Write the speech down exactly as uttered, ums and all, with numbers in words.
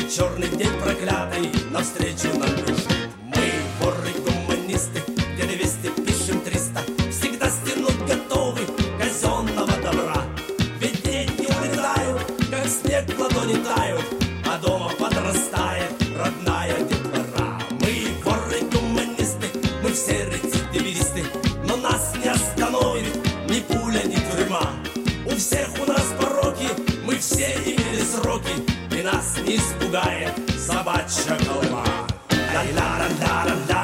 черный день проклятый навстречу нам бежит. Мы, воры-гуманисты, где двести пишем триста, всегда стянуть готовы казенного добра. Ведь деньги улетают, как снег в ладони тают, а дома подрастает родная детвора. Мы, воры-гуманисты, мы все рецидивисты, но нас не остановит ни пуля, ни тюрьма. У всех у нас пороки, мы все имели сроки, и нас не испугает собачья голова. Ла-ла-ла-ла-ла.